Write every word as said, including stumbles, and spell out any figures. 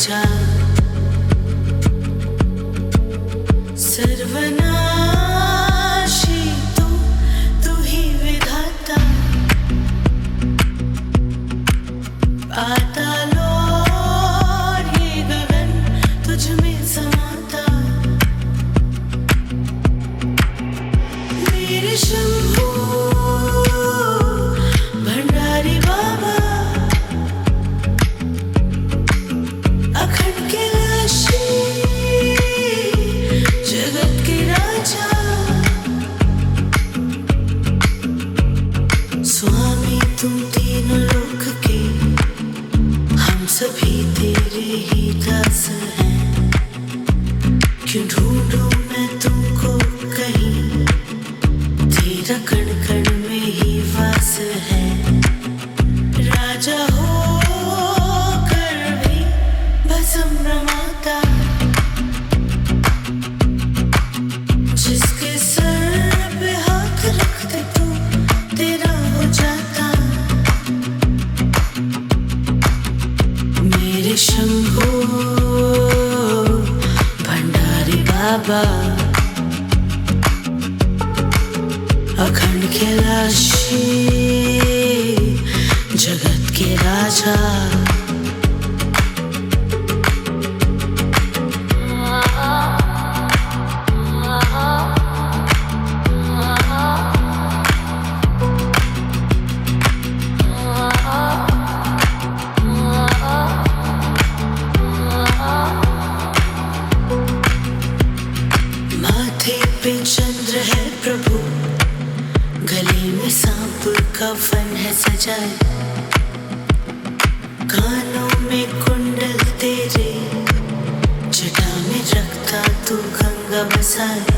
राजा सर्वनाशी तू तू ही विधाता पातालो और ये गगन तुझ में समाता मेरे शंभू भंडारी बाबा अखंड कैलाशी जगत के राजा स्वामी तुम तीनों लोक के हम सभी तेरे ही दास हैं क्यों ढूंढूं मैं तुमको कहीं तेरा कण कण में ही वास है राजा हो कर भी भस्म रमाता जिसके सर पे हाथ रखते तू तेरा हो जाता मेरे शंभू भंडारी बाबा अखंड कैलाशी जगत के राजा माथे पे चंद्र है प्रभु गले में सांप का फन है सजाए कानों में कुंडल तेरे जटा में रखता तू गंगा बसाए